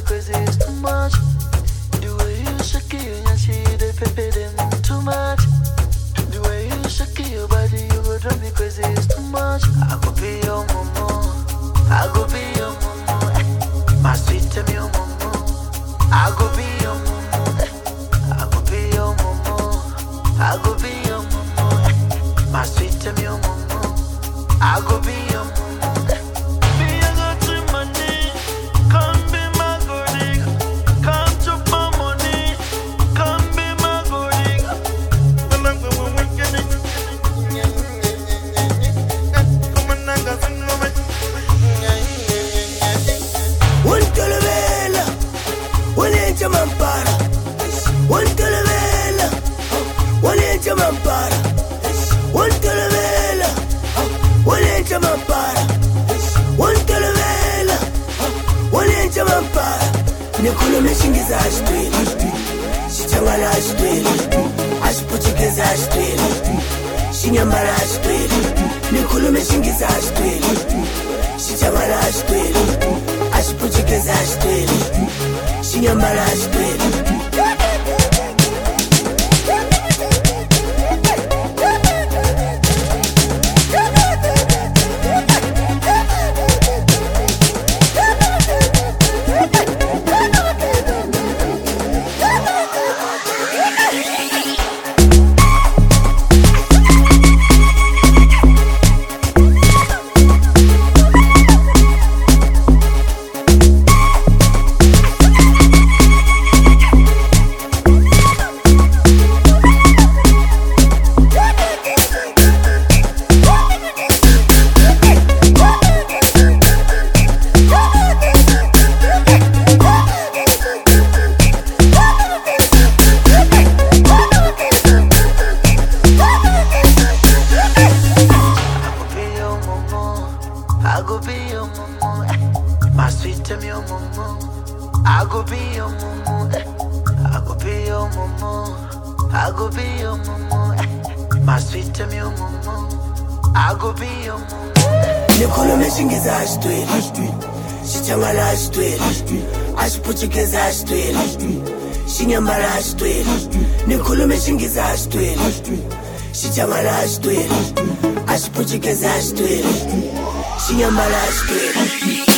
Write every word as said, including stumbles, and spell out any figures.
crazy, it's too much. The way you shake it, and she they pepper them too much. The way you shake your body, you go drive me crazy, it's too much. I go be your mama, I go be your mama, my sweet tell me your mama. I go be your mama, I go be your mama, I go be your mama, my sweet tell me your mama. I go be your mama. Nikulume shingiza ashpili, shichangala ashpili, ashpuchikeza ashpili, shinyambala ashpili. Nikulume shingiza ashpili, shichangala ashpili, ashpuchikeza ashpili, shinyambala ashpili. I go be your mama, my sweet tell me your mama. I go be your mama, I go be your mama, I go be your mama, my sweet tell me your mama. I go be your mama. Nikulume shingiza ashpili, shichangala ashpili, ashpuchikeza ashpili, shinyambala ashpili. Nikulume shingiza ashpili, shichangala ashpili, ashpuchikeza ashpili, shinyambala ashpili.